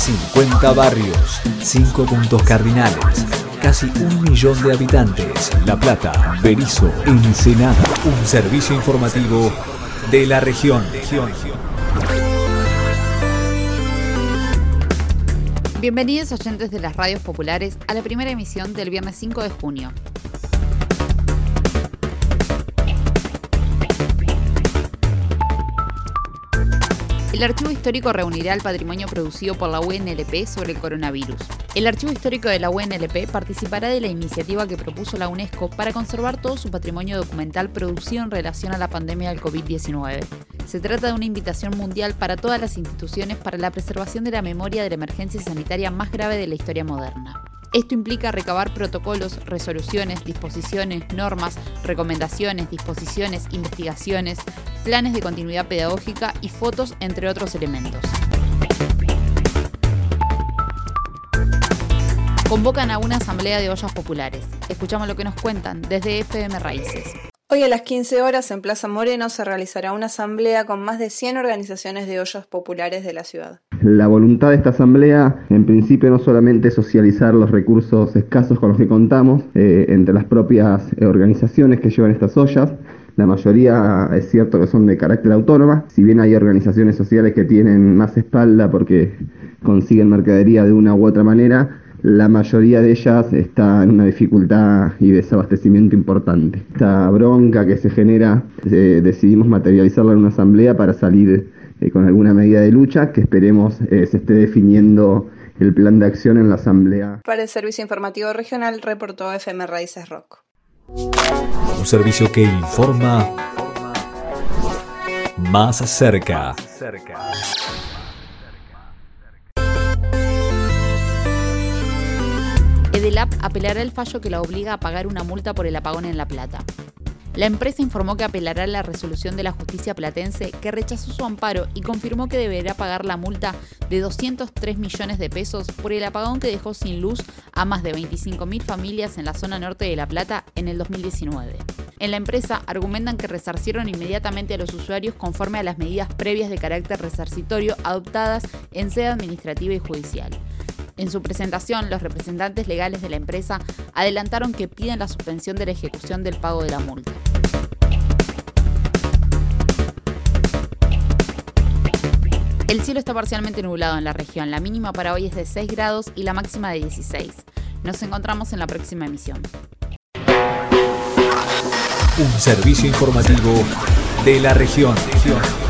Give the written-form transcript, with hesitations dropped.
50 barrios, 5 puntos cardinales, casi 1 millón de habitantes. La Plata, Berisso, Ensenada. Un servicio informativo de la región. Bienvenidos oyentes de las radios populares a la primera emisión del viernes 5 de junio. El Archivo Histórico reunirá el patrimonio producido por la UNLP sobre el coronavirus. El Archivo Histórico de la UNLP participará de la iniciativa que propuso la UNESCO para conservar todo su patrimonio documental producido en relación a la pandemia del COVID-19. Se trata de una invitación mundial para todas las instituciones para la preservación de la memoria de la emergencia sanitaria más grave de la historia moderna. Esto implica recabar protocolos, resoluciones, disposiciones, normas, recomendaciones, disposiciones, investigaciones, planes de continuidad pedagógica y fotos, entre otros elementos. Convocan a una asamblea de ollas populares. Escuchamos lo que nos cuentan desde FM Raíces. Hoy a las 15 horas en Plaza Moreno se realizará una asamblea con más de 100 organizaciones de ollas populares de la ciudad. La voluntad de esta asamblea, en principio, no solamente es socializar los recursos escasos con los que contamos entre las propias organizaciones que llevan estas ollas. La mayoría es cierto que son de carácter autónoma, si bien hay organizaciones sociales que tienen más espalda porque consiguen mercadería de una u otra manera, la mayoría de ellas está en una dificultad y desabastecimiento importante. Esta bronca que se genera, decidimos materializarla en una asamblea para salir con alguna medida de lucha que esperemos se esté definiendo el plan de acción en la asamblea. Para el Servicio Informativo Regional reportó FM Raíces Rock. Un servicio que informa más cerca. Edelap apelará el fallo que la obliga a pagar una multa por el apagón en La Plata. La empresa informó que apelará la resolución de la justicia platense que rechazó su amparo y confirmó que deberá pagar la multa de 203 millones de pesos por el apagón que dejó sin luz a más de 25.000 familias en la zona norte de La Plata en el 2019. En la empresa argumentan que resarcieron inmediatamente a los usuarios conforme a las medidas previas de carácter resarcitorio adoptadas en sede administrativa y judicial. En su presentación, los representantes legales de la empresa adelantaron que piden la suspensión de la ejecución del pago de la multa. El cielo está parcialmente nublado en la región. La mínima para hoy es de 6 grados y la máxima de 16. Nos encontramos en la próxima emisión. Un servicio informativo de la región.